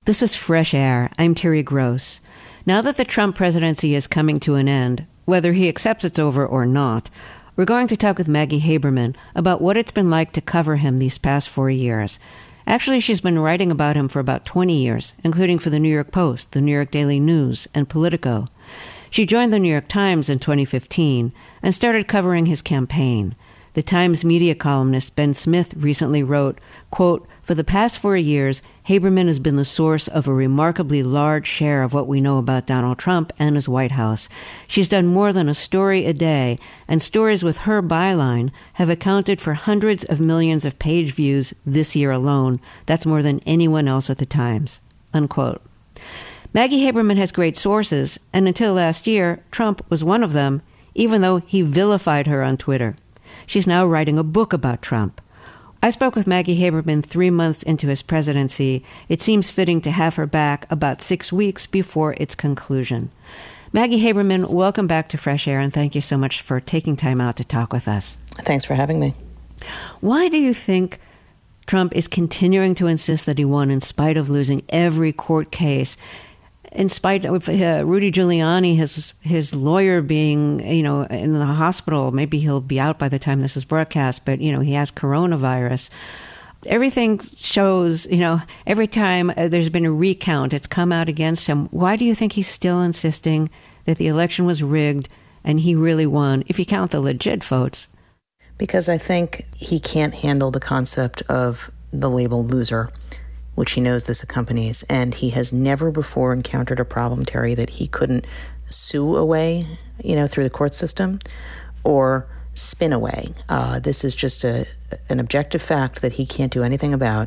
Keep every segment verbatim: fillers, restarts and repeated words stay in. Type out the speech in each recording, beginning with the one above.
This is Fresh Air. I'm Terry Gross. Now that the Trump presidency is coming to an end, whether he accepts it's over or not, we're going to talk with Maggie Haberman about what it's been like to cover him these past four years. Actually, she's been writing about him for about twenty years, including for the New York Post, the New York Daily News, and Politico. She joined the New York Times in twenty fifteen and started covering his campaign. The Times media columnist Ben Smith recently wrote, quote, "For the past four years, Haberman has been the source of a remarkably large share of what we know about Donald Trump and his White House. She's done more than a story a day, and stories with her byline have accounted for hundreds of millions of page views this year alone. That's more than anyone else at the Times," unquote. Maggie Haberman has great sources, and until last year, Trump was one of them, even though he vilified her on Twitter. She's now writing a book about Trump. I spoke with Maggie Haberman three months into his presidency. It seems fitting to have her back about six weeks before its conclusion. Maggie Haberman, welcome back to Fresh Air, and thank you so much for taking time out to talk with us. Thanks for having me. Why do you think Trump is continuing to insist that he won in spite of losing every court case? In spite of uh, Rudy Giuliani, his his lawyer being, you know, in the hospital, maybe he'll be out by the time this is broadcast, but, you know, he has coronavirus. Everything shows, you know, every time uh, there's been a recount, it's come out against him. Why do you think he's still insisting that the election was rigged and he really won, if you count the legit votes? Because I think he can't handle the concept of the label loser, which he knows this accompanies, and he has never before encountered a problem, Terry, that he couldn't sue away, you know, through the court system or spin away. Uh, this is just a an objective fact that he can't do anything about,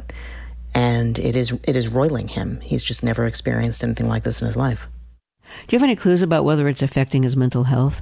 and it is it is roiling him. He's just never experienced anything like this in his life. Do you have any clues about whether it's affecting his mental health?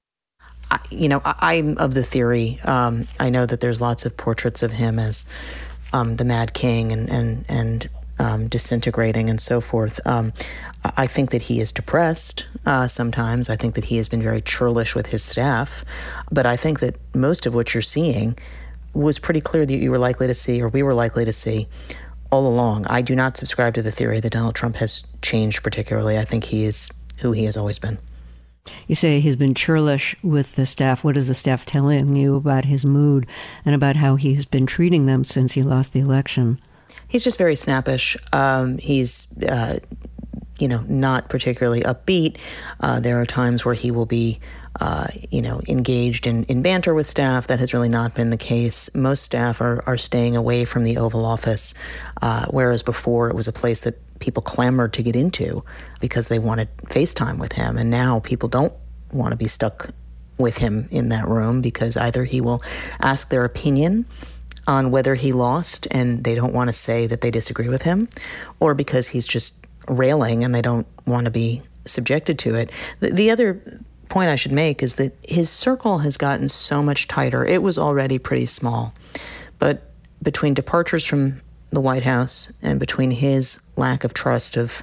I, you know, I, I'm of the theory, um, I know that there's lots of portraits of him as Um, the Mad King and and and um, disintegrating and so forth. Um, I think that he is depressed uh, sometimes. I think that he has been very churlish with his staff. But I think that most of what you're seeing was pretty clear that you were likely to see, or we were likely to see, all along. I do not subscribe to the theory that Donald Trump has changed particularly. I think he is who he has always been. You say he's been churlish with the staff. What is the staff telling you about his mood and about how he's been treating them since he lost the election? He's just very snappish. Um, he's, uh, you know, not particularly upbeat. Uh, there are times where he will be, uh, you know, engaged in, in banter with staff. That has really not been the case. Most staff are, are staying away from the Oval Office, uh, whereas before it was a place that people clamored to get into because they wanted FaceTime with him. And now people don't want to be stuck with him in that room because either he will ask their opinion on whether he lost and they don't want to say that they disagree with him, or because he's just railing and they don't want to be subjected to it. The, the other point I should make is that his circle has gotten so much tighter. It was already pretty small. But between departures from the White House and between his lack of trust of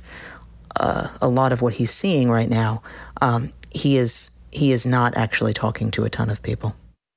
uh, a lot of what he's seeing right now, um, he is he is not actually talking to a ton of people.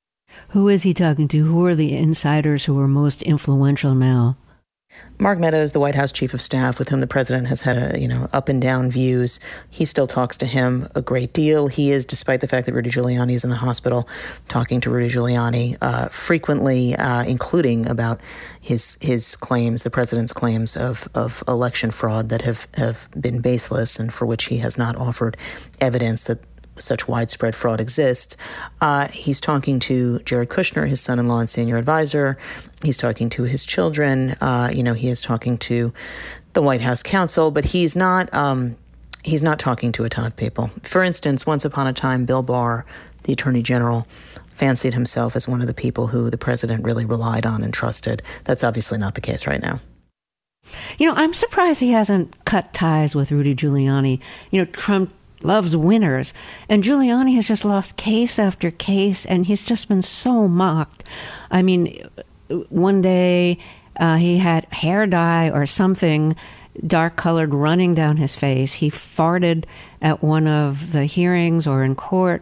Who is he talking to? Who are the insiders who are most influential now? Mark Meadows, the White House chief of staff, with whom the president has had a, you know, up and down views. He still talks to him a great deal. He is, despite the fact that Rudy Giuliani is in the hospital, talking to Rudy Giuliani uh, frequently, uh, including about his his claims, the president's claims of, of election fraud that have, have been baseless and for which he has not offered evidence that such widespread fraud exists. Uh, he's talking to Jared Kushner, his son-in-law and senior advisor. He's talking to his children. Uh, you know, he is talking to the White House counsel, but he's not um, he's not talking to a ton of people. For instance, once upon a time, Bill Barr, the Attorney General, fancied himself as one of the people who the president really relied on and trusted. That's obviously not the case right now. You know, I'm surprised he hasn't cut ties with Rudy Giuliani. You know, Trump loves winners, and Giuliani has just lost case after case, and he's just been so mocked. I mean, one day uh, he had hair dye or something dark-colored running down his face. He farted at one of the hearings or in court.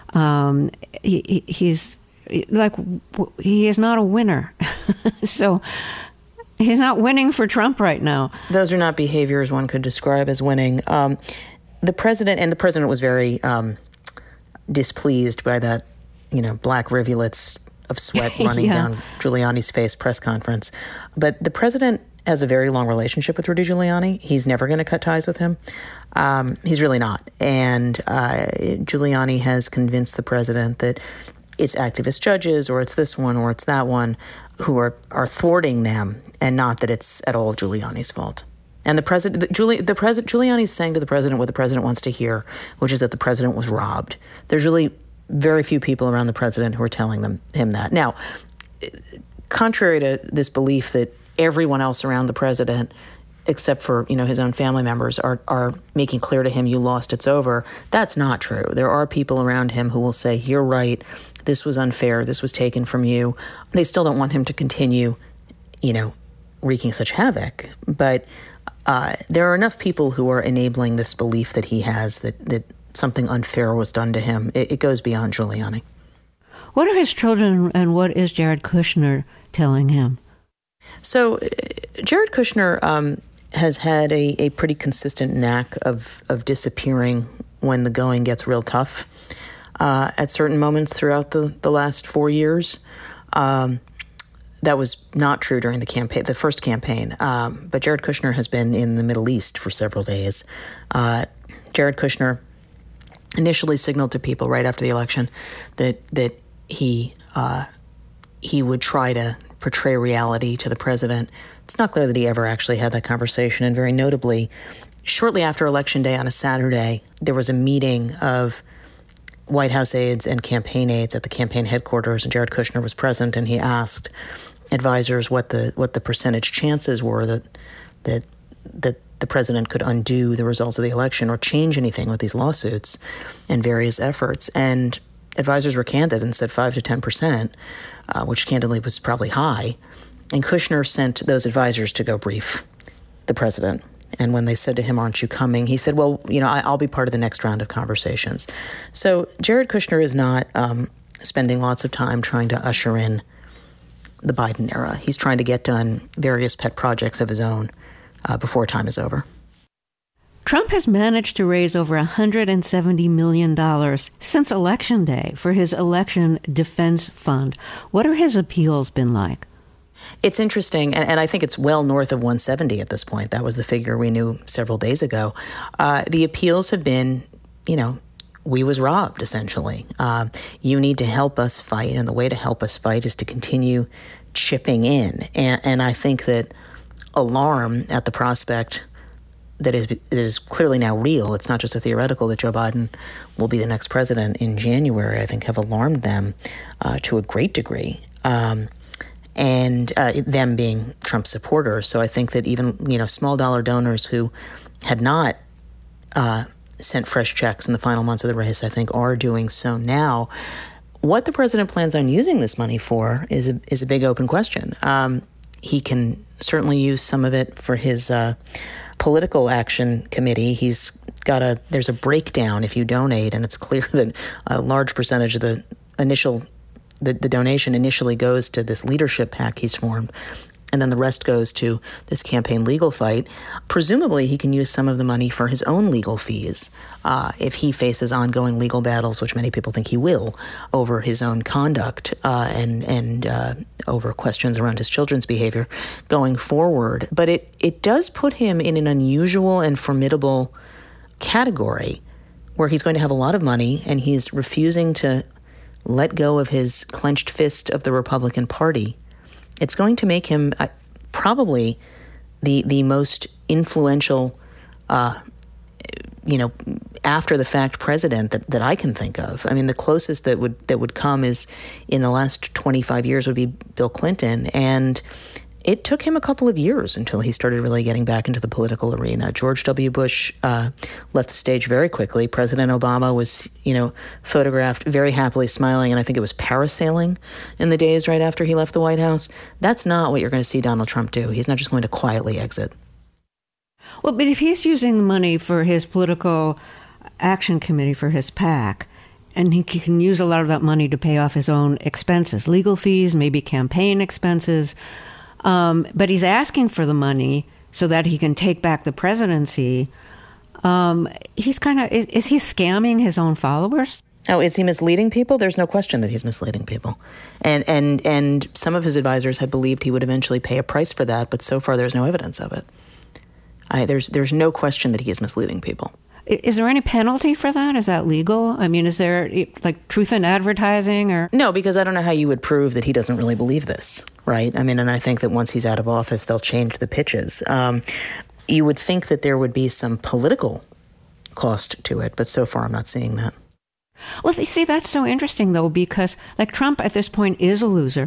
Um, he, he's like, he is not a winner. So He's not winning for Trump right now. Those are not behaviors one could describe as winning. Um, the president, and the president was very um, displeased by that, you know, black rivulets of sweat running yeah. down Giuliani's face press conference. But the president has a very long relationship with Rudy Giuliani. He's never going to cut ties with him. Um, he's really not. And uh, Giuliani has convinced the president that it's activist judges, or it's this one, or it's that one, who are, are thwarting them, and not that it's at all Giuliani's fault. And the president, the, Giuli, the president, Giuliani's saying to the president what the president wants to hear, which is that the president was robbed. There's really very few people around the president who are telling them him that. Now, contrary to this belief that everyone else around the president, except for, you know, his own family members, are are making clear to him, you lost, it's over, that's not true. There are people around him who will say, you're right, this was unfair, this was taken from you. They still don't want him to continue, you know, wreaking such havoc. But uh, there are enough people who are enabling this belief that he has that, that something unfair was done to him. It, it goes beyond Giuliani. What are his children, and what is Jared Kushner telling him? So Jared Kushner um, has had a, a pretty consistent knack of, of disappearing when the going gets real tough uh, at certain moments throughout the, the last four years. Um, that was not true during the campaign, the first campaign. Um, but Jared Kushner has been in the Middle East for several days. Uh, Jared Kushner initially signaled to people right after the election that that he uh, he would try to portray reality to the president. It's not clear that he ever actually had that conversation. And very notably, shortly after Election Day on a Saturday, there was a meeting of White House aides and campaign aides at the campaign headquarters, and Jared Kushner was present, and he asked advisors what the what the percentage chances were that that that the president could undo the results of the election or change anything with these lawsuits and various efforts. And advisors were candid and said five to ten percent, uh, which candidly was probably high. And Kushner sent those advisors to go brief the president. And when they said to him, aren't you coming? He said, well, you know, I, I'll be part of the next round of conversations. So Jared Kushner is not um, spending lots of time trying to usher in the Biden era. He's trying to get done various pet projects of his own uh, before time is over. Trump has managed to raise over one hundred seventy million dollars since Election Day for his election defense fund. What are his appeals been like? It's interesting, and, and I think it's well north of one hundred seventy at this point. That was the figure we knew several days ago. Uh, the appeals have been, you know, we was robbed, essentially. Uh, you need to help us fight, and the way to help us fight is to continue chipping in. And, and I think that alarm at the prospect that is, that is clearly now real, it's not just a theoretical, that Joe Biden will be the next president in January, I think have alarmed them uh, to a great degree. Um, and uh, them being Trump supporters. So I think that even, you know, small dollar donors who had not uh, sent fresh checks in the final months of the race, I think are doing so now. What the president plans on using this money for is a, is a big open question. Um, he can certainly use some of it for his uh, political action committee. He's got a, there's a breakdown if you donate, and it's clear that a large percentage of the initial The, the donation initially goes to this leadership PAC he's formed, and then the rest goes to this campaign legal fight. Presumably, he can use some of the money for his own legal fees uh, if he faces ongoing legal battles, which many people think he will, over his own conduct uh, and and uh, over questions around his children's behavior going forward. But it, it does put him in an unusual and formidable category where he's going to have a lot of money, and he's refusing to let go of his clenched fist of the Republican Party. It's going to make him uh, probably the the most influential, uh, you know, after the fact president that, that I can think of. I mean, the closest that would that would come is in the last twenty-five years would be Bill Clinton, and it took him a couple of years until he started really getting back into the political arena. George W. Bush uh, left the stage very quickly. President Obama was, you know, photographed very happily smiling, and I think it was parasailing in the days right after he left the White House. That's not what you're going to see Donald Trump do. He's not just going to quietly exit. Well, but if he's using the money for his political action committee, for his PAC, and he can use a lot of that money to pay off his own expenses, legal fees, maybe campaign expenses, Um, but he's asking for the money so that he can take back the presidency. Um, he's kind of, is, is he scamming his own followers? Oh, is he misleading people? There's no question that he's misleading people. And and and some of his advisors had believed he would eventually pay a price for that, but so far there's no evidence of it. I, there's there's no question that he is misleading people. Is there any penalty for that? Is that legal? I mean, is there like truth in advertising or? No, because I don't know how you would prove that he doesn't really believe this, right? I mean, and I think that once he's out of office, they'll change the pitches. Um, you would think that there would be some political cost to it, but so far I'm not seeing that. Well, see, that's so interesting, though, because like Trump at this point is a loser.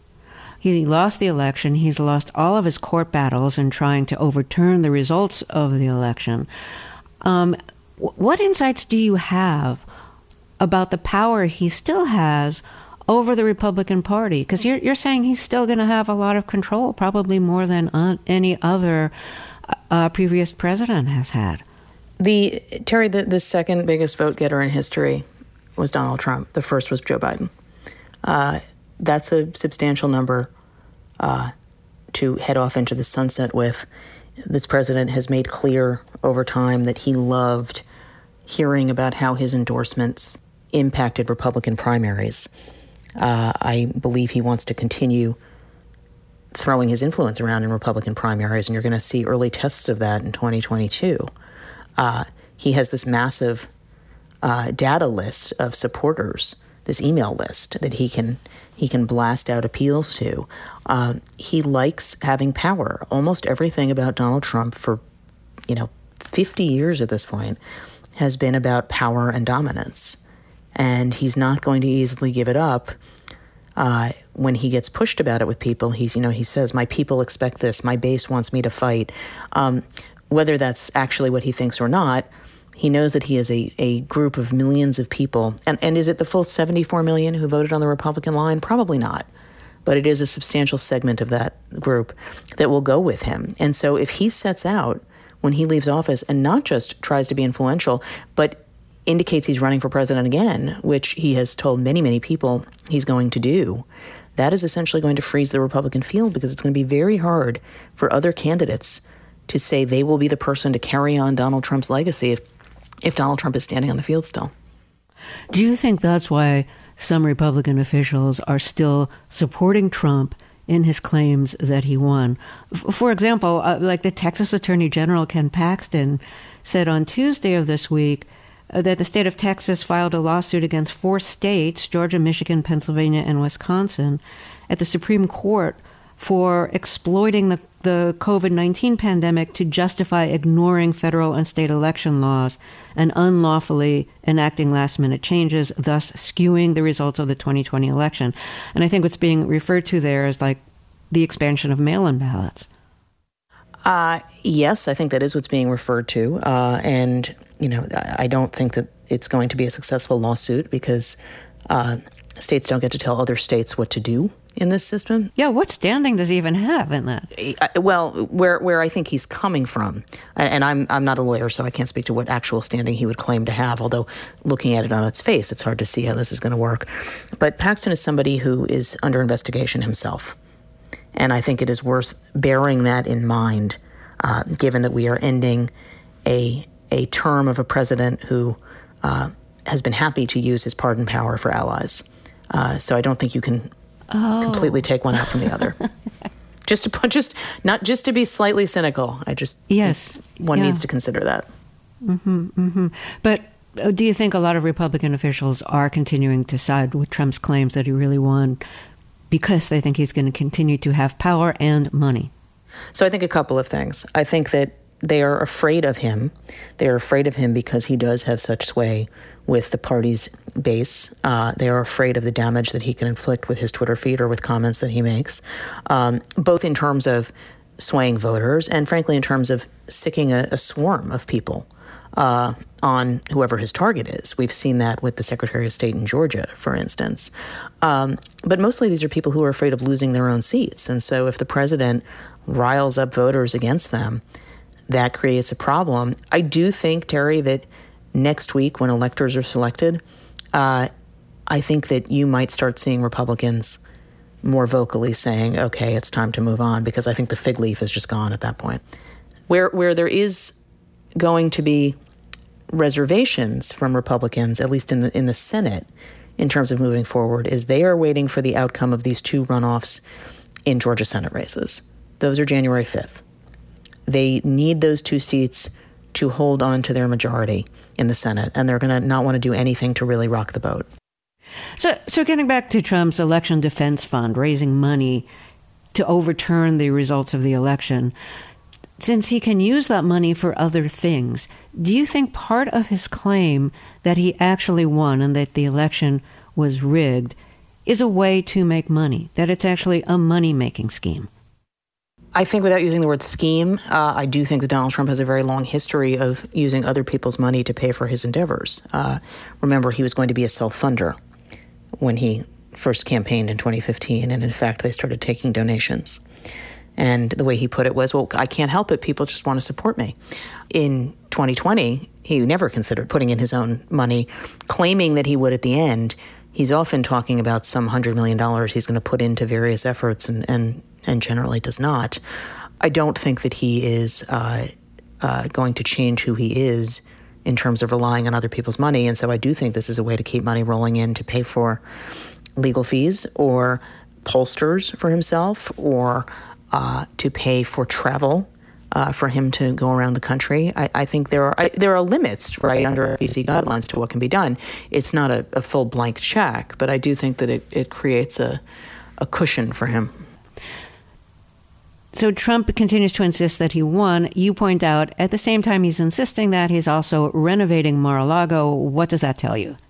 He lost the election. He's lost all of his court battles in trying to overturn the results of the election. Um, what insights do you have about the power he still has over the Republican Party? Because you're, you're saying he's still going to have a lot of control, probably more than uh, any other uh, previous president has had. The Terry, the, the second biggest vote getter in history was Donald Trump. The first was Joe Biden. Uh, that's a substantial number uh, to head off into the sunset with. This president has made clear over time that he loved hearing about how his endorsements impacted Republican primaries. Uh, I believe he wants to continue throwing his influence around in Republican primaries, and you're going to see early tests of that in twenty twenty-two. Uh, he has this massive uh, data list of supporters, this email list that he can he can blast out appeals to. Uh, he likes having power. Almost everything about Donald Trump for, you know, fifty years at this point has been about power and dominance. And he's not going to easily give it up. Uh, when he gets pushed about it with people, he's, you know, he says, my people expect this. My base wants me to fight. Um, whether that's actually what he thinks or not, he knows that he has a, a group of millions of people. And, and is it the full seventy-four million who voted on the Republican line? Probably not. But it is a substantial segment of that group that will go with him. And so if he sets out when he leaves office and not just tries to be influential, but indicates he's running for president again, which he has told many, many people he's going to do, that is essentially going to freeze the Republican field, because it's going to be very hard for other candidates to say they will be the person to carry on Donald Trump's legacy if, if Donald Trump is standing on the field still. Do you think that's why some Republican officials are still supporting Trump in his claims that he won? F- for example, uh, like the Texas Attorney General Ken Paxton said on Tuesday of this week uh, that the state of Texas filed a lawsuit against four states, Georgia, Michigan, Pennsylvania, and Wisconsin, at the Supreme Court for exploiting the, the COVID nineteen pandemic to justify ignoring federal and state election laws and unlawfully enacting last-minute changes, thus skewing the results of the twenty twenty election. And I think what's being referred to there is like the expansion of mail-in ballots. Uh, yes, I think that is what's being referred to. Uh, and, you know, I don't think that it's going to be a successful lawsuit, because uh, states don't get to tell other states what to do in this system. Yeah, what standing does he even have in that? Well, where where I think he's coming from, and I'm I'm not a lawyer, so I can't speak to what actual standing he would claim to have, although looking at it on its face, it's hard to see how this is going to work. But Paxton is somebody who is under investigation himself, and I think it is worth bearing that in mind, uh, given that we are ending a, a term of a president who uh, has been happy to use his pardon power for allies. Uh, so I don't think you can Oh. completely take one out from the other. just to put, just not just to be slightly cynical. I just yes, one yeah. needs to consider that. Mm-hmm, mm-hmm. But uh, do you think a lot of Republican officials are continuing to side with Trump's claims that he really won because they think he's going to continue to have power and money? So I think a couple of things. I think that they are afraid of him. They are afraid of him because he does have such sway with the party's base. Uh, they are afraid of the damage that he can inflict with his Twitter feed or with comments that he makes, um, both in terms of swaying voters and, frankly, in terms of sicking a, a swarm of people uh, on whoever his target is. We've seen that with the Secretary of State in Georgia, for instance. Um, but mostly these are people who are afraid of losing their own seats. And so if the president riles up voters against them, that creates a problem. I do think, Terry, that next week when electors are selected, uh, I think that you might start seeing Republicans more vocally saying, okay, it's time to move on, because I think the fig leaf is just gone at that point. Where where there is going to be reservations from Republicans, at least in the in the Senate, in terms of moving forward, is they are waiting for the outcome of these two runoffs in Georgia Senate races. Those are January fifth. They need those two seats to hold on to their majority in the Senate, and they're going to not want to do anything to really rock the boat. So, so getting back to Trump's election defense fund, raising money to overturn the results of the election, since he can use that money for other things, do you think part of his claim that he actually won and that the election was rigged is a way to make money, that it's actually a money-making scheme? I think without using the word scheme, uh, I do think that Donald Trump has a very long history of using other people's money to pay for his endeavors. Uh, remember, he was going to be a self-funder when he first campaigned in twenty fifteen, and in fact, they started taking donations. And the way he put it was, well, I can't help it. People just want to support me. In twenty twenty, he never considered putting in his own money, claiming that he would at the end. He's often talking about some hundred million dollars he's going to put into various efforts, and, and, and generally does not. I don't think that he is uh, uh, going to change who he is in terms of relying on other people's money. And so I do think this is a way to keep money rolling in to pay for legal fees or pollsters for himself, or Uh, to pay for travel uh, for him to go around the country. I, I think there are I, there are limits, right, under F E C guidelines to what can be done. It's not a, a full blank check, but I do think that it, it creates a, a cushion for him. So Trump continues to insist that he won. You point out at the same time he's insisting that, he's also renovating Mar-a-Lago. What does that tell you?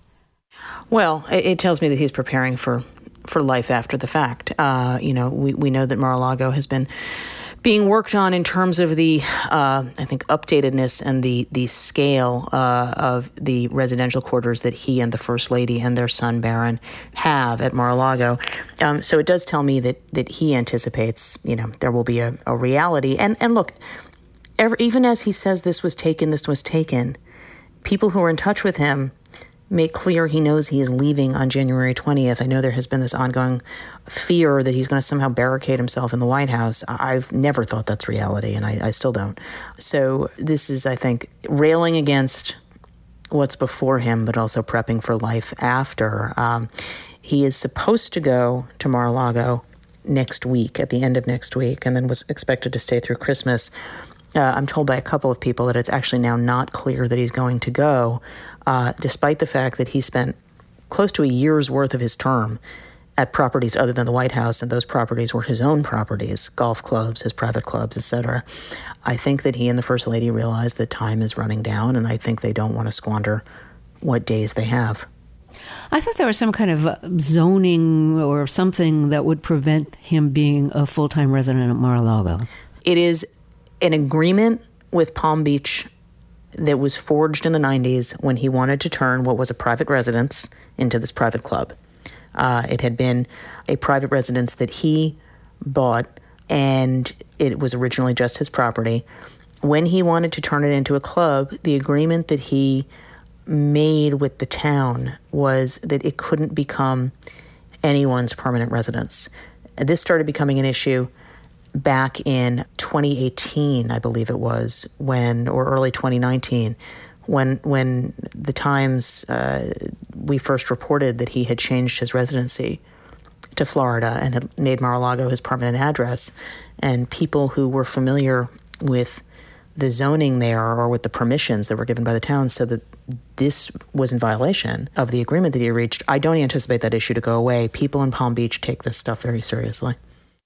Well, it, it tells me that he's preparing for for life after the fact. Uh, you know, we, we know that Mar-a-Lago has been being worked on in terms of the, uh, I think, updatedness and the the scale uh, of the residential quarters that he and the First Lady and their son Barron have at Mar-a-Lago. Um, so it does tell me that that he anticipates, you know, there will be a, a reality. And and look, ever, even as he says this was taken, this was taken, people who are in touch with him make clear he knows he is leaving on January twentieth. I know there has been this ongoing fear that he's going to somehow barricade himself in the White House. I've never thought that's reality, and I, I still don't. So this is, I think, railing against what's before him, but also prepping for life after. Um, he is supposed to go to Mar-a-Lago next week, at the end of next week, and then was expected to stay through Christmas. Uh, I'm told by a couple of people that it's actually now not clear that he's going to go, uh, despite the fact that he spent close to a year's worth of his term at properties other than the White House, and those properties were his own properties, golf clubs, his private clubs, et cetera. I think that he and the First Lady realize that time is running down, and I think they don't want to squander what days they have. I thought there was some kind of zoning or something that would prevent him being a full-time resident at Mar-a-Lago. It is an agreement with Palm Beach that was forged in the nineties when he wanted to turn what was a private residence into this private club. Uh, it had been a private residence that he bought, and it was originally just his property. When he wanted to turn it into a club, the agreement that he made with the town was that it couldn't become anyone's permanent residence. This started becoming an issue back in twenty eighteen, I believe it was, when, or early twenty nineteen, when when the Times, uh, we first reported that he had changed his residency to Florida and had made Mar-a-Lago his permanent address. And people who were familiar with the zoning there, or with the permissions that were given by the town, said that this was in violation of the agreement that he reached. I don't anticipate that issue to go away. People in Palm Beach take this stuff very seriously.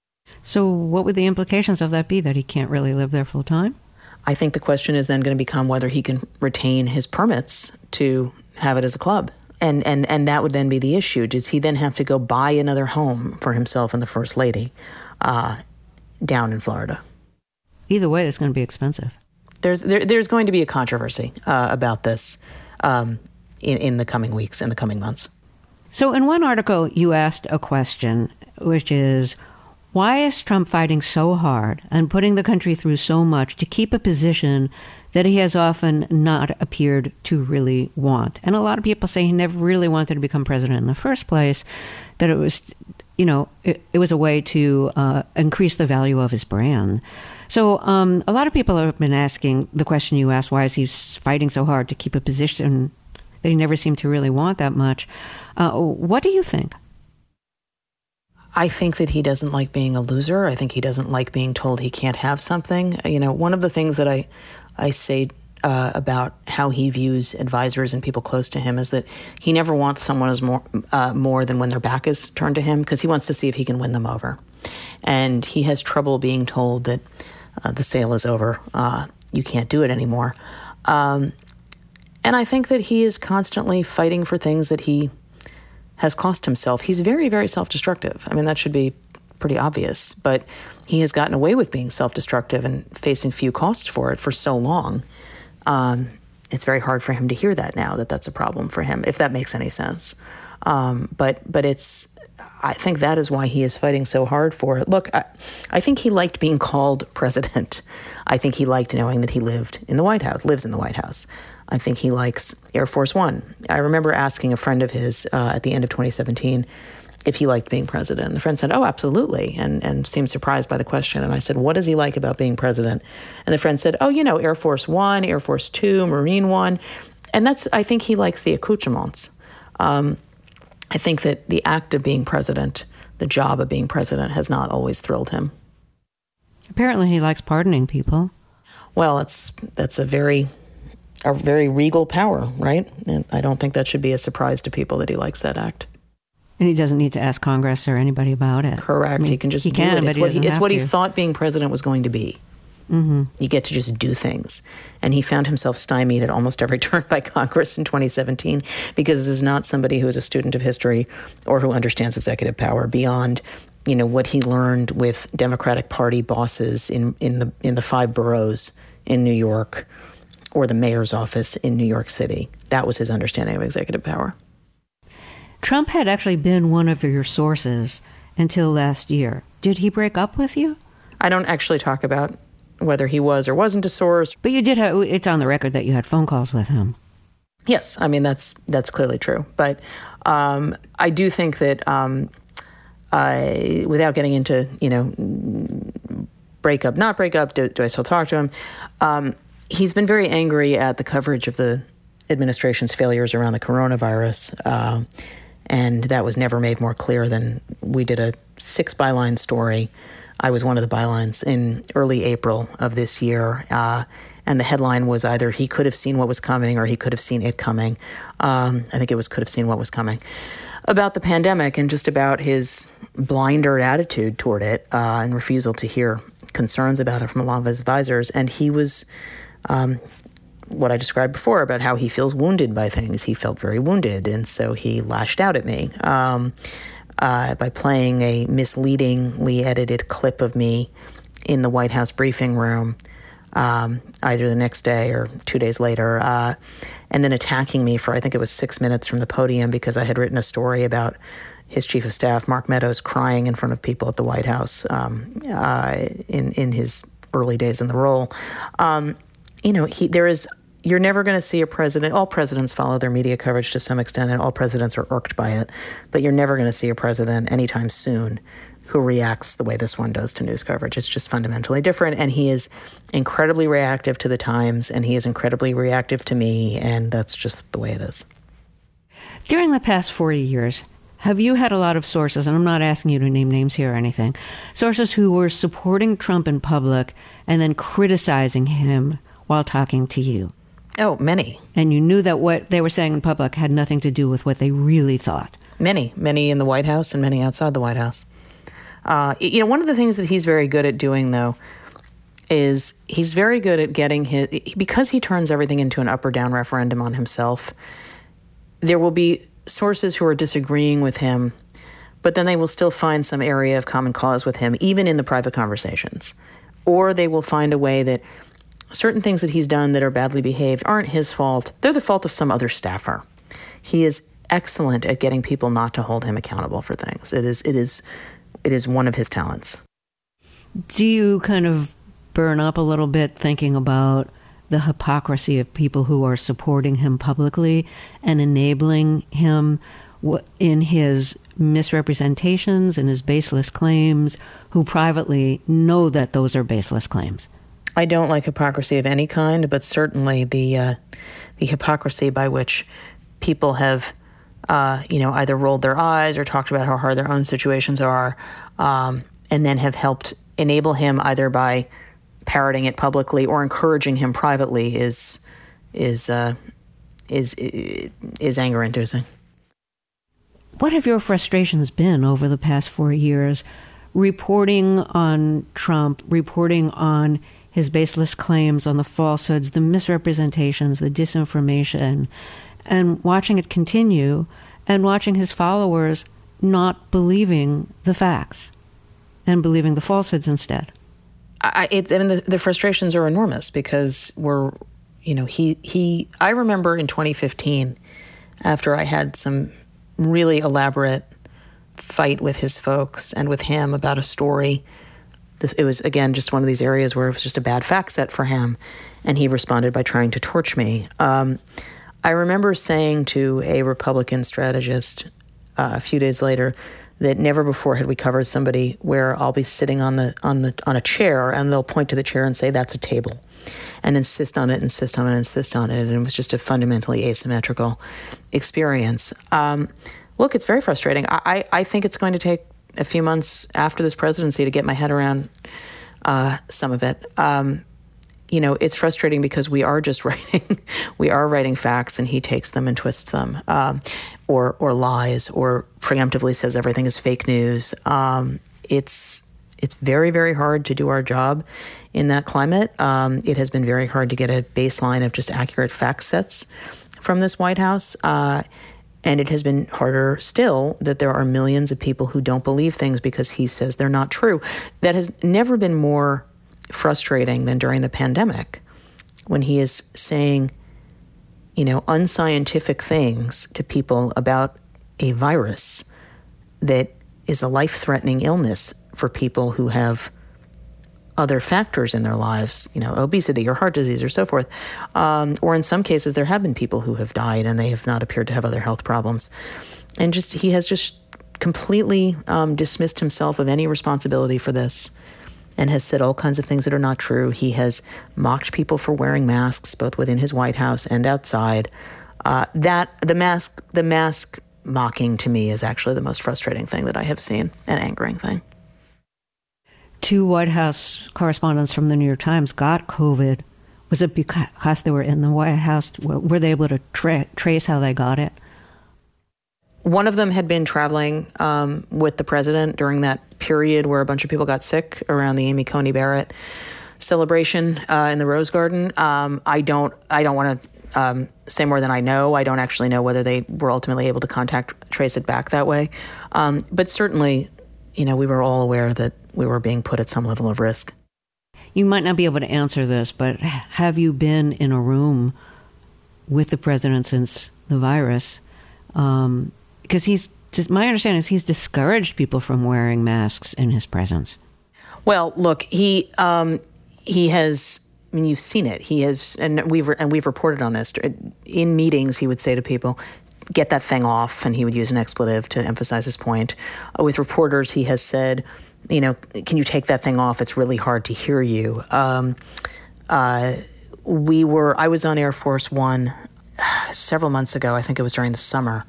So what would the implications of that be, that he can't really live there full time? I think the question is then going to become whether he can retain his permits to have it as a club. And, and, and that would then be the issue. Does he then have to go buy another home for himself and the First Lady uh, down in Florida? Either way, it's going to be expensive. There's there, there's going to be a controversy uh, about this um, in, in the coming weeks and the coming months. So in one article, you asked a question, which is, why is Trump fighting so hard and putting the country through so much to keep a position that he has often not appeared to really want? And a lot of people say he never really wanted to become president in the first place, that it was you know, it, it was a way to uh, increase the value of his brand. So um, a lot of people have been asking the question you asked, why is he fighting so hard to keep a position that he never seemed to really want that much? Uh, what do you think? I think that he doesn't like being a loser. I think he doesn't like being told he can't have something. You know, one of the things that I, I say uh, about how he views advisors and people close to him is that he never wants someone as more, uh, more than when their back is turned to him, because he wants to see if he can win them over. And he has trouble being told that uh, the sale is over. Uh, you can't do it anymore. Um, and I think that he is constantly fighting for things that he has cost himself. He's very, very self-destructive. I mean, that should be pretty obvious, but he has gotten away with being self-destructive and facing few costs for it for so long. Um, it's very hard for him to hear that now, that that's a problem for him, if that makes any sense. Um, but but it's, I think that is why he is fighting so hard for it. Look, I, I think he liked being called president. I think he liked knowing that he lived in the White House, lives in the White House. I think he likes Air Force One. I remember asking a friend of his uh, at the end of twenty seventeen if he liked being president. The friend said, oh, absolutely, and and seemed surprised by the question. And I said, what does he like about being president? And the friend said, oh, you know, Air Force One, Air Force Two, Marine One. And that's, I think he likes the accoutrements. Um, I think that the act of being president, the job of being president, has not always thrilled him. Apparently he likes pardoning people. Well, it's that's a very... a very regal power, right? And I don't think that should be a surprise to people that he likes that act. And he doesn't need to ask Congress or anybody about it. Correct. I mean, he can just he do can, it. But it's he what, he, it's what he to. thought being president was going to be. Mm-hmm. You get to just do things. And he found himself stymied at almost every turn by Congress in twenty seventeen because this is not somebody who is a student of history or who understands executive power beyond, you know, what he learned with Democratic Party bosses in, in the in the five boroughs in New York, or the mayor's office in New York City. That was his understanding of executive power. Trump had actually been one of your sources until last year. Did he break up with you? I don't actually talk about whether he was or wasn't a source. But you did have, it's on the record that you had phone calls with him. Yes, I mean, that's that's clearly true. But um, I do think that um, I, without getting into, you know, break up, not break up, do, do I still talk to him? Um, He's been very angry at the coverage of the administration's failures around the coronavirus, uh, and that was never made more clear than we did a six byline story. I was one of the bylines in early April of this year, uh, and the headline was either he could have seen what was coming or he could have seen it coming. Um, I think it was could have seen what was coming, about the pandemic and just about his blinder attitude toward it uh, and refusal to hear concerns about it from a lot of his advisors. And he was... Um, what I described before about how he feels wounded by things. He felt very wounded, and so he lashed out at me um, uh, by playing a misleadingly edited clip of me in the White House briefing room, um, either the next day or two days later, uh, and then attacking me for, I think it was six minutes from the podium because I had written a story about his chief of staff, Mark Meadows, crying in front of people at the White House um, uh, in, in his early days in the role. Um, You know, he, there is, you're never going to see a president, all presidents follow their media coverage to some extent, and all presidents are irked by it, but you're never going to see a president anytime soon who reacts the way this one does to news coverage. It's just fundamentally different, and he is incredibly reactive to the Times, and he is incredibly reactive to me, and that's just the way it is. During the past forty years, have you had a lot of sources, and I'm not asking you to name names here or anything, sources who were supporting Trump in public and then criticizing him while talking to you? Oh, many. And you knew that what they were saying in public had nothing to do with what they really thought? Many. Many in the White House and many outside the White House. Uh, you know, one of the things that he's very good at doing, though, is he's very good at getting his... Because he turns everything into an up or down referendum on himself, there will be sources who are disagreeing with him, but then they will still find some area of common cause with him, even in the private conversations. Or they will find a way that certain things that he's done that are badly behaved aren't his fault. They're the fault of some other staffer. He is excellent at getting people not to hold him accountable for things. It is, it is, it is one of his talents. Do you kind of burn up a little bit thinking about the hypocrisy of people who are supporting him publicly and enabling him in his misrepresentations and his baseless claims, who privately know that those are baseless claims? I don't like hypocrisy of any kind, but certainly the uh, the hypocrisy by which people have, uh, you know, either rolled their eyes or talked about how hard their own situations are, um, and then have helped enable him either by parroting it publicly or encouraging him privately is is uh, is is anger-inducing. What have your frustrations been over the past four years, reporting on Trump, reporting on his baseless claims, on the falsehoods, the misrepresentations, the disinformation, and watching it continue, and watching his followers not believing the facts and believing the falsehoods instead? I, it's, I mean, the, the frustrations are enormous because we're, you know, he, he, I remember in twenty fifteen, after I had some really elaborate fight with his folks and with him about a story. This, it was, again, just one of these areas where it was just a bad fact set for him, and he responded by trying to torch me. Um, I remember saying to a Republican strategist uh, a few days later that never before had we covered somebody where I'll be sitting on the on the on a chair and they'll point to the chair and say that's a table, and insist on it, insist on it, insist on it. And it was just a fundamentally asymmetrical experience. Um, look, it's very frustrating. I, I think it's going to take a few months after this presidency to get my head around uh, some of it. Um, you know, it's frustrating because we are just writing, we are writing facts, and he takes them and twists them, um, or or lies, or preemptively says everything is fake news. Um, it's it's very, very hard to do our job in that climate. Um, it has been very hard to get a baseline of just accurate fact sets from this White House. Uh, and it has been harder still that there are millions of people who don't believe things because he says they're not true. That has never been more frustrating than during the pandemic, when he is saying, you know, unscientific things to people about a virus that is a life-threatening illness for people who have other factors in their lives, you know, obesity or heart disease or so forth. Um, or in some cases, there have been people who have died and they have not appeared to have other health problems. And just, he has just completely um, dismissed himself of any responsibility for this, and has said all kinds of things that are not true. He has mocked people for wearing masks, both within his White House and outside. Uh, that the mask, the mask mocking to me is actually the most frustrating thing that I have seen, an angering thing. Two White House correspondents from the New York Times got COVID. Was it because they were in the White House? Were they able to tra- trace how they got it? One of them had been traveling um, with the president during that period where a bunch of people got sick around the Amy Coney Barrett celebration uh, in the Rose Garden. Um, I don't, I don't want to um, say more than I know. I don't actually know whether they were ultimately able to contact trace it back that way. Um, but certainly, you know, we were all aware that we were being put at some level of risk. You might not be able to answer this, but have you been in a room with the president since the virus? Um, because he's just, my understanding is he's discouraged people from wearing masks in his presence. Well, look, he um, he has. I mean, you've seen it. He has, and we've and we've reported on this in meetings. He would say to people, "Get that thing off," and he would use an expletive to emphasize his point. Uh, with reporters, he has said, you know, "Can you take that thing off? It's really hard to hear you." Um, uh, we were. I was on Air Force One several months ago. I think it was during the summer.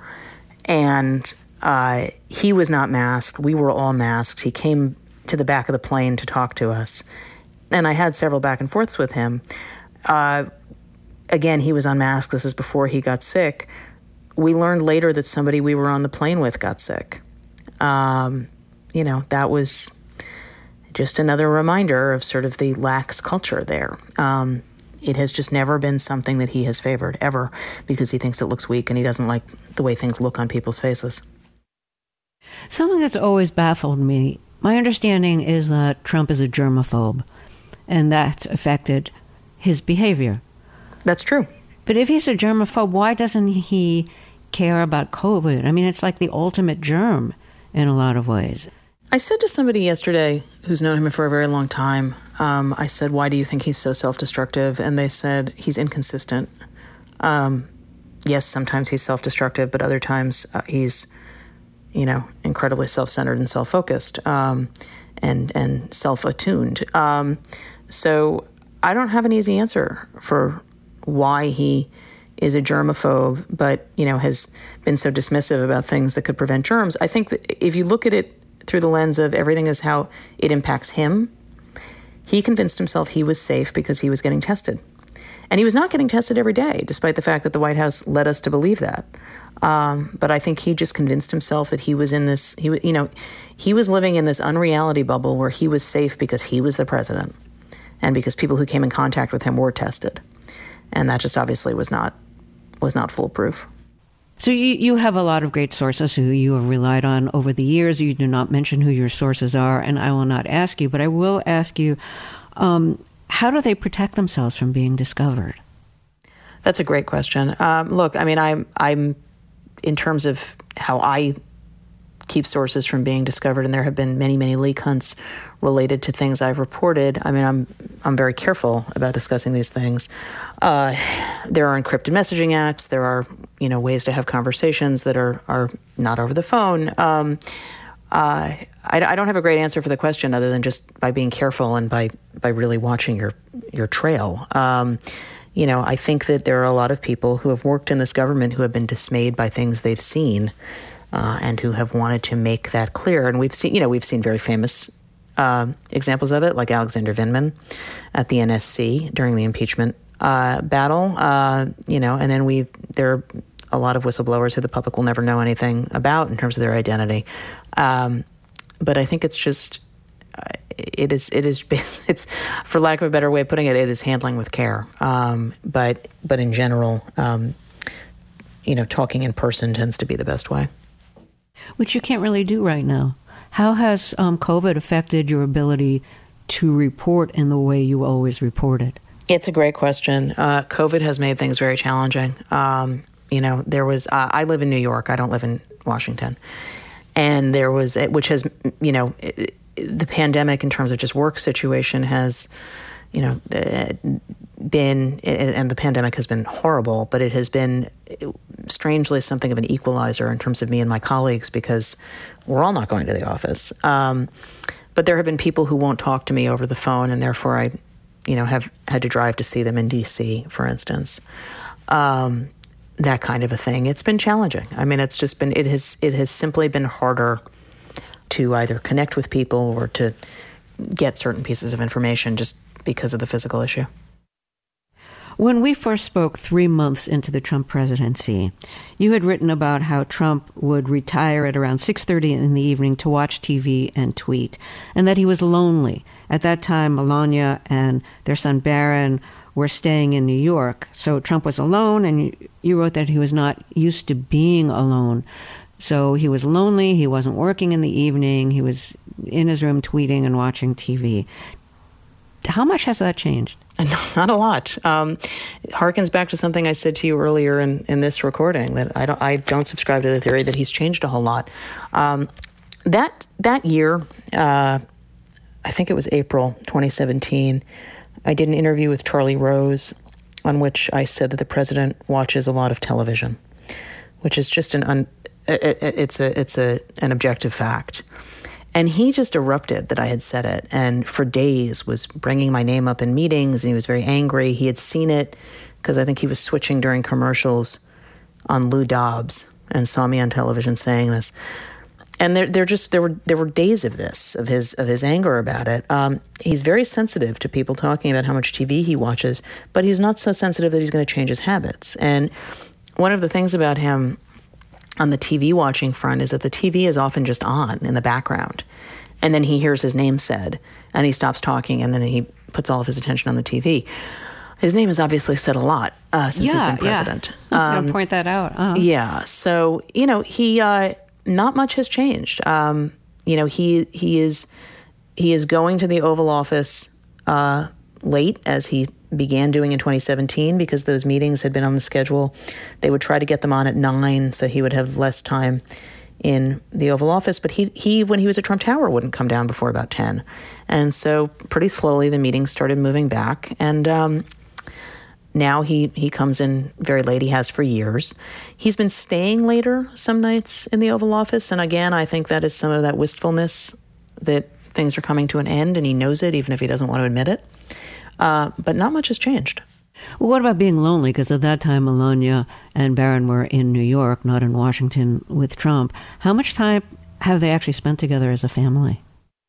And uh, he was not masked. We were all masked. He came to the back of the plane to talk to us. And I had several back and forths with him. Uh, again, he was unmasked. This is before he got sick. We learned later that somebody we were on the plane with got sick. Um, you know, that was just another reminder of sort of the lax culture there. Um, It has just never been something that he has favored, ever, because he thinks it looks weak and he doesn't like the way things look on people's faces. Something that's always baffled me, my understanding is that Trump is a germaphobe, and that's affected his behavior. That's true. But if he's a germaphobe, why doesn't he care about COVID? I mean, it's like the ultimate germ in a lot of ways. I said to somebody yesterday who's known him for a very long time, um, I said, why do you think he's so self-destructive? And they said, he's inconsistent. Um, yes, sometimes he's self-destructive, but other times uh, he's you know, incredibly self-centered and self-focused, um, and and self-attuned. Um, so I don't have an easy answer for why he is a germaphobe, but, you know, has been so dismissive about things that could prevent germs. I think that if you look at it through the lens of everything is how it impacts him, he convinced himself he was safe because he was getting tested. And he was not getting tested every day, despite the fact that the White House led us to believe that. Um, but I think he just convinced himself that he was in this, he, you know, he was living in this unreality bubble where he was safe because he was the president and because people who came in contact with him were tested. And that just obviously was not was not foolproof. So you, you have a lot of great sources who you have relied on over the years. You do not mention who your sources are, and I will not ask you, but I will ask you, um, how do they protect themselves from being discovered? That's a great question. Um, look, I mean, I'm, I'm, in terms of how I keep sources from being discovered, and there have been many, many leak hunts related to things I've reported. I mean, I'm I'm very careful about discussing these things. Uh, there are encrypted messaging apps. There are, you know, ways to have conversations that are are not over the phone. Um, uh, I, I don't have a great answer for the question other than just by being careful and by by really watching your your trail. Um, you know, I think that there are a lot of people who have worked in this government who have been dismayed by things they've seen. Uh, and who have wanted to make that clear. And we've seen, you know, we've seen very famous uh, examples of it, like Alexander Vindman at the N S C during the impeachment uh, battle, uh, you know, and then we there are a lot of whistleblowers who the public will never know anything about in terms of their identity. Um, but I think it's just, uh, it is, it is, it's, for lack of a better way of putting it, it is handling with care. Um, but, but in general, um, you know, talking in person tends to be the best way. Which you can't really do right now. How has um, COVID affected your ability to report in the way you always reported? It's a great question. Uh, COVID has made things very challenging. Um, you know, there was, uh, I live in New York. I don't live in Washington. And there was, which has, you know, the pandemic in terms of just work situation has, you know, been, and the pandemic has been horrible, but it has been strangely something of an equalizer in terms of me and my colleagues because we're all not going to the office. Um, but there have been people who won't talk to me over the phone, and therefore I, you know, have had to drive to see them in D C, for instance. Um, that kind of a thing. It's been challenging. I mean, it's just been, it has, it has simply been harder to either connect with people or to get certain pieces of information just because of the physical issue. When we first spoke three months into the Trump presidency, you had written about how Trump would retire at around six thirty in the evening to watch T V and tweet, and that he was lonely. At that time, Melania and their son Barron were staying in New York. So Trump was alone, and you, you wrote that he was not used to being alone. So he was lonely, he wasn't working in the evening, he was in his room tweeting and watching T V. How much has that changed? Not a lot. Um, it harkens back to something I said to you earlier in, in this recording, that I don't I don't subscribe to the theory that he's changed a whole lot. Um, that that year, uh, I think it was April twenty seventeen, I did an interview with Charlie Rose on which I said that the president watches a lot of television, which is just an un, it, it, it's a it's a an objective fact. And he just erupted that I had said it, and for days was bringing my name up in meetings, and he was very angry. He had seen it because I think he was switching during commercials on Lou Dobbs and saw me on television saying this. And there, there just there were there were days of this, of his of his anger about it. Um, he's very sensitive to people talking about how much T V he watches, but he's not so sensitive that he's going to change his habits. And one of the things about him on the T V watching front is that the T V is often just on in the background. And then he hears his name said, and he stops talking, and then he puts all of his attention on the T V. His name is obviously said a lot uh, since yeah, he's been president. Yeah, um, I'll point that out. Uh-huh. Yeah, so, you know, he, uh, not much has changed. Um, you know, he he is he is going to the Oval Office uh, late, as he began doing in twenty seventeen, because those meetings had been on the schedule. They would try to get them on at nine, so he would have less time in the Oval Office. But he, he when he was at Trump Tower, wouldn't come down before about ten. And so pretty slowly the meetings started moving back. And um, Now he, he comes in very late. He has for years. He's been staying later some nights in the Oval Office. And again, I think that is some of that wistfulness that things are coming to an end, and he knows it, even if he doesn't want to admit it. Uh, but not much has changed. Well, what about being lonely? Because at that time, Melania and Barron were in New York, not in Washington with Trump. How much time have they actually spent together as a family?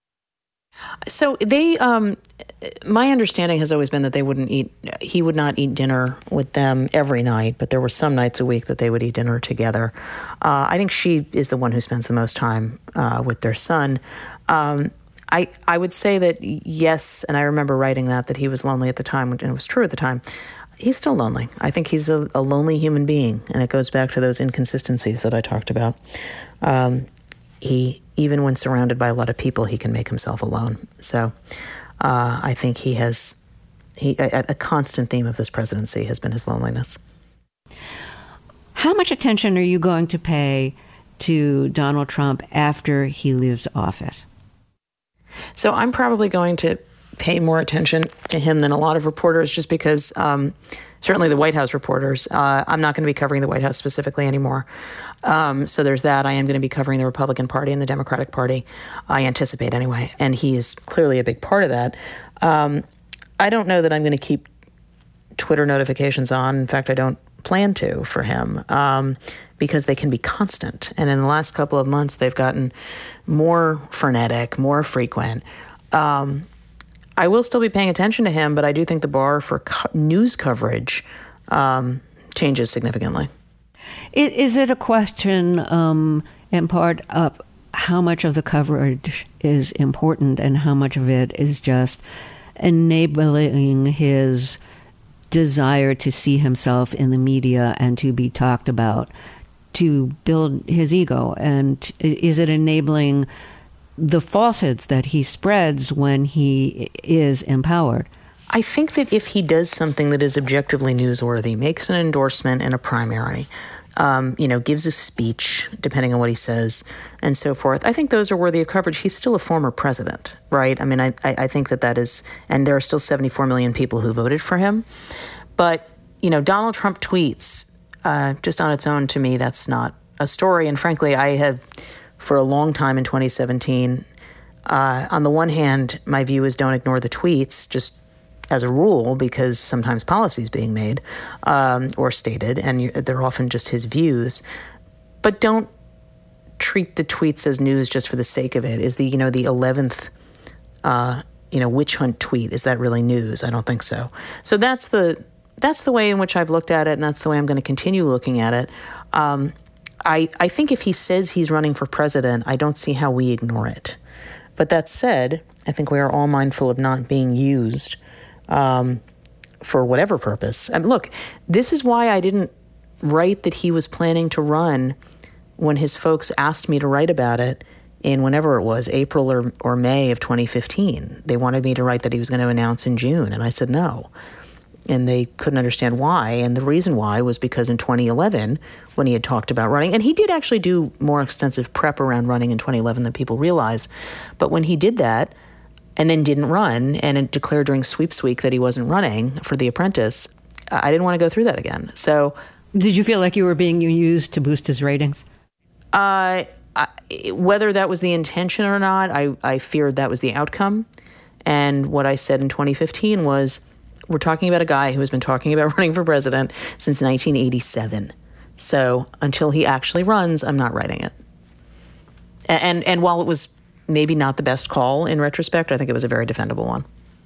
So they, um, my understanding has always been that they wouldn't eat, he would not eat dinner with them every night, but there were some nights a week that they would eat dinner together. Uh, I think she is the one who spends the most time uh, with their son. Um, I, I would say that yes, and I remember writing that, that he was lonely at the time, and it was true at the time. He's still lonely. I think he's a, a lonely human being, and it goes back to those inconsistencies that I talked about. Um, he, even when surrounded by a lot of people, he can make himself alone. So uh, I think he has, he a, a constant theme of this presidency has been his loneliness. How much attention are you going to pay to Donald Trump after he leaves office? So I'm probably going to pay more attention to him than a lot of reporters, just because um, certainly the White House reporters, uh, I'm not going to be covering the White House specifically anymore. Um, so there's that. I am going to be covering the Republican Party and the Democratic Party, I anticipate anyway. And he is clearly a big part of that. Um, I don't know that I'm going to keep Twitter notifications on. In fact, I don't plan to for him. Um, because they can be constant. And in the last couple of months, they've gotten more frenetic, more frequent. Um, I will still be paying attention to him, but I do think the bar for co- news coverage um, changes significantly. Is it a question, um, in part, of how much of the coverage is important and how much of it is just enabling his desire to see himself in the media and to be talked about, to build his ego? And is it enabling the falsehoods that he spreads when he is empowered? I think that if he does something that is objectively newsworthy, makes an endorsement in a primary, um, you know, gives a speech, depending on what he says, and so forth, I think those are worthy of coverage. He's still a former president, right? I mean, I, I think that that is, and there are still seventy-four million people who voted for him. But, you know, Donald Trump tweets, Uh, just on its own, to me, that's not a story. And frankly, I have, for a long time in twenty seventeen, uh, on the one hand, my view is don't ignore the tweets, just as a rule, because sometimes policy is being made um, or stated, and you, they're often just his views. But don't treat the tweets as news just for the sake of it. Is the, you know, the eleventh, uh, you know, witch hunt tweet, is that really news? I don't think so. So that's the... That's the way in which I've looked at it, and that's the way I'm going to continue looking at it. Um, I, I think if he says he's running for president, I don't see how we ignore it. But that said, I think we are all mindful of not being used um, for whatever purpose. I mean, look, this is why I didn't write that he was planning to run when his folks asked me to write about it in whenever it was, April or, or May of twenty fifteen. They wanted me to write that he was going to announce in June, and I said no. And they couldn't understand why. And the reason why was because in twenty eleven, when he had talked about running, and he did actually do more extensive prep around running in twenty eleven than people realize. But when he did that and then didn't run and declared during sweeps week that he wasn't running for The Apprentice, I didn't want to go through that again. So, did you feel like you were being used to boost his ratings? Uh, I, whether that was the intention or not, I, I feared that was the outcome. And what I said in twenty fifteen was, we're talking about a guy who has been talking about running for president since nineteen eighty-seven. So until he actually runs, I'm not writing it. And, and and while it was maybe not the best call in retrospect, I think it was a very defendable one.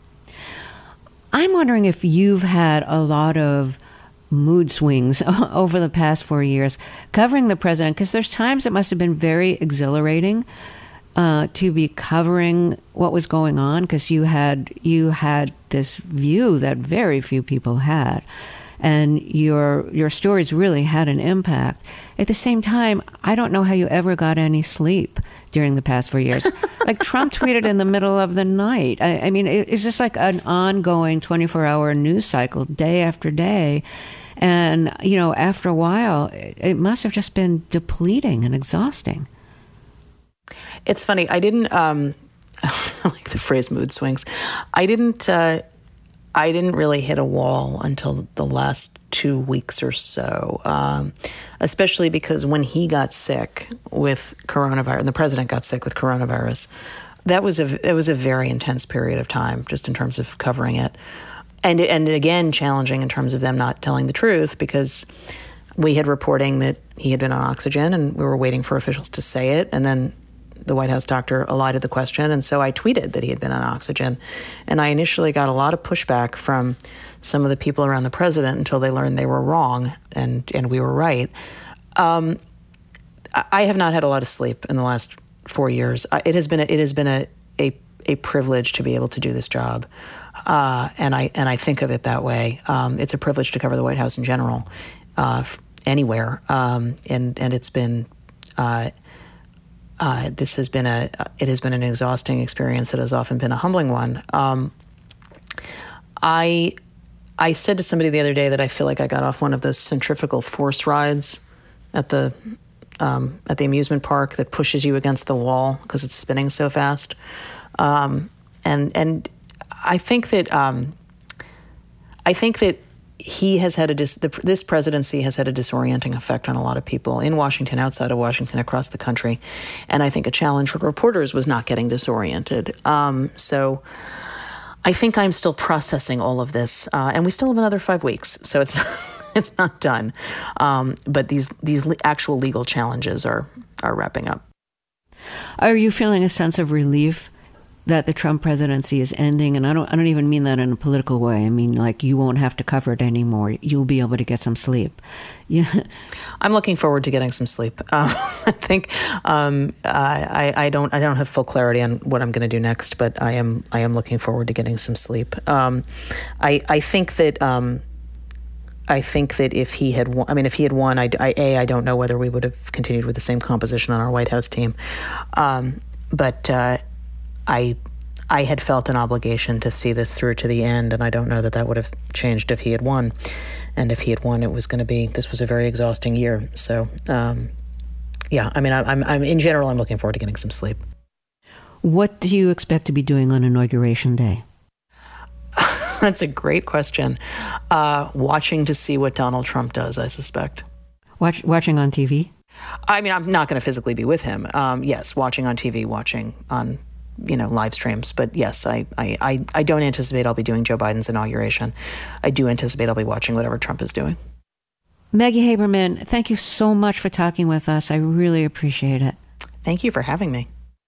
I'm wondering if you've had a lot of mood swings over the past four years covering the president, because there's times it must have been very exhilarating Uh, to be covering what was going on, because you had you had this view that very few people had, and your your stories really had an impact. At the same time, I don't know how you ever got any sleep during the past four years. Like Trump tweeted in the middle of the night. I, I mean, it, it's just like an ongoing twenty-four hour news cycle, day after day. And you know, after a while, it, it must have just been depleting and exhausting. It's funny. I didn't, um, I like the phrase mood swings. I didn't, uh, I didn't really hit a wall until the last two weeks or so, um, especially because when he got sick with coronavirus, and the president got sick with coronavirus, that was a it was a very intense period of time, just in terms of covering it, and and again challenging in terms of them not telling the truth, because we had reporting that he had been on oxygen, and we were waiting for officials to say it, and then the White House doctor elided the question, and so I tweeted that he had been on oxygen. And I initially got a lot of pushback from some of the people around the president until they learned they were wrong, and, and we were right. Um, I have not had a lot of sleep in the last four years. It has been a, it has been a, a a privilege to be able to do this job, uh, and I and I think of it that way. Um, it's a privilege to cover the White House in general, uh, anywhere, um, and and it's been. Uh, Uh, this has been a, it has been an exhausting experience. It has often been a humbling one. Um, I, I said to somebody the other day that I feel like I got off one of those centrifugal force rides at the, um, at the amusement park that pushes you against the wall because it's spinning so fast. Um, and, and I think that, um, I think that he has had a dis- the, this presidency has had a disorienting effect on a lot of people in Washington, outside of Washington, across the country. And I think a challenge for reporters was not getting disoriented. Um, so I think I'm still processing all of this, uh, and we still have another five weeks, so it's not, it's not done. Um, but these these le- actual legal challenges are are wrapping up. Are you feeling a sense of relief that the Trump presidency is ending? And I don't I don't even mean that in a political way. I mean, like, you won't have to cover it anymore. You'll be able to get some sleep. Yeah. I'm looking forward to getting some sleep. Uh, I think um, I, I don't I don't have full clarity on what I'm going to do next, but I am I am looking forward to getting some sleep. Um, I I think that um, I think that if he had won, I mean, if he had won, I, I a I don't know whether we would have continued with the same composition on our White House team, um, but. Uh, I I had felt an obligation to see this through to the end, and I don't know that that would have changed if he had won. And if he had won, it was going to be, this was a very exhausting year. So, um, yeah, I mean, I, I'm, I'm in general, I'm looking forward to getting some sleep. What do you expect to be doing on Inauguration Day? That's a great question. Uh, watching to see what Donald Trump does, I suspect. Watch, watching on T V? I mean, I'm not going to physically be with him. Um, yes, watching on T V, watching on you know, live streams. But yes, I, I, I, I don't anticipate I'll be doing Joe Biden's inauguration. I do anticipate I'll be watching whatever Trump is doing. Maggie Haberman, thank you so much for talking with us. I really appreciate it. Thank you for having me.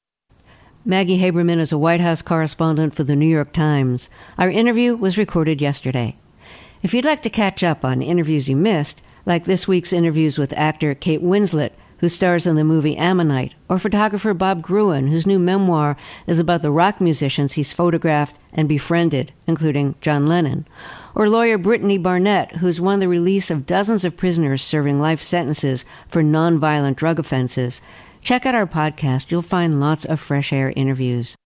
Maggie Haberman is a White House correspondent for the New York Times. Our interview was recorded yesterday. If you'd like to catch up on interviews you missed, like this week's interviews with actor Kate Winslet, who stars in the movie Ammonite, or photographer Bob Gruen, whose new memoir is about the rock musicians he's photographed and befriended, including John Lennon, or lawyer Brittany Barnett, who's won the release of dozens of prisoners serving life sentences for nonviolent drug offenses. Check out our podcast. You'll find lots of fresh air interviews.